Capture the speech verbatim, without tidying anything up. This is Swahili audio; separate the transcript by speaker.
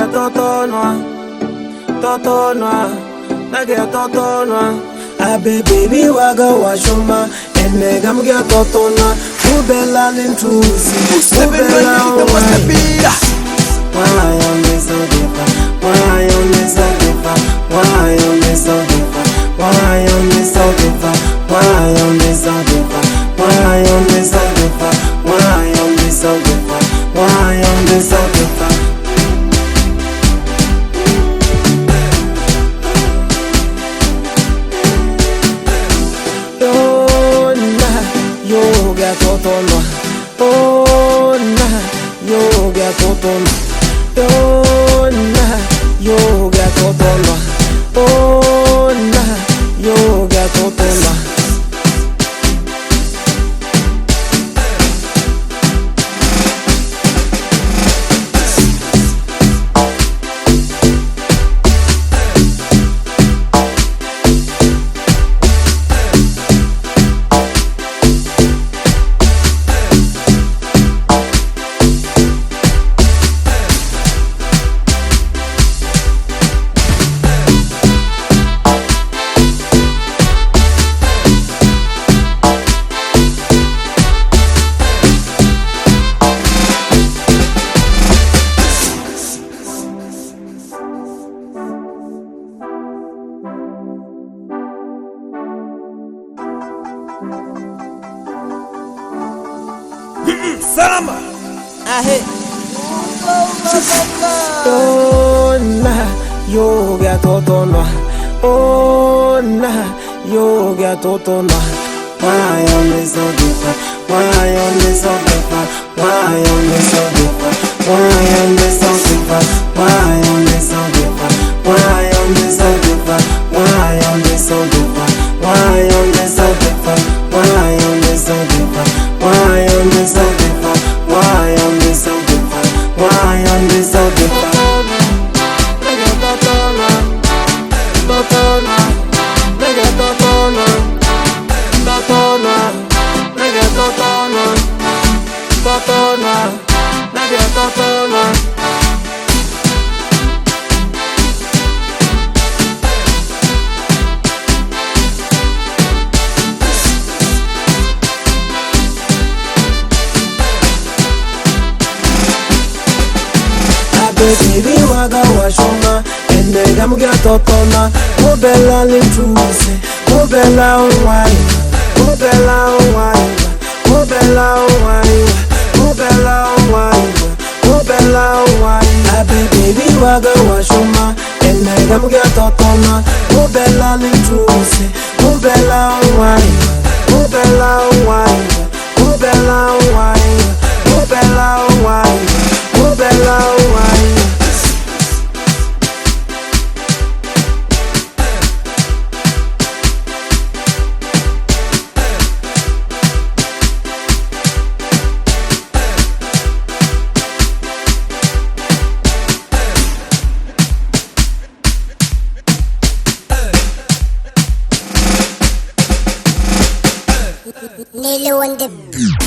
Speaker 1: nigga toto noa, toto noa, nigga toto noa. Abe baby waga washoma, and nigga I'm get toto noa. Ubela lintusi, ubela wai. Why on me so different? Why on me so different? Why on me so different? Why on me so different? Why on me so different? Why on me so different? Why on me so different? Why on me so different? Oh nah, yo get toto no. Oh nah, yo get toto no. Oh nah, yo get toto no. Oh nah, yo get toto no.
Speaker 2: Samba.
Speaker 1: Ahe. Oh nah, yo get toto no. Oh nah, yo get toto no. Why on me so different? Why on me so different? Why on me so different? Why on me so different? Why on me so different? Why on me so different? Why on me so different? Why on me so different? Why on me so different? Why on me so different? Why on me so different? Why on me so different? Nigga toto no, toto no, nigga toto no, toto no, nigga toto no, toto no, nigga toto no. Baby waga washoma, and nigga I'm get toto na. Ubela lintusi, ubela wai, ubela wai, ubela wai, ubela wai, ubela wai. Abe baby waga washoma, and nigga I'm get toto na. Ubela lintusi, ubela wai, ubela wai, ubela wai, ubela wai, ubela wai.
Speaker 3: Lilo and the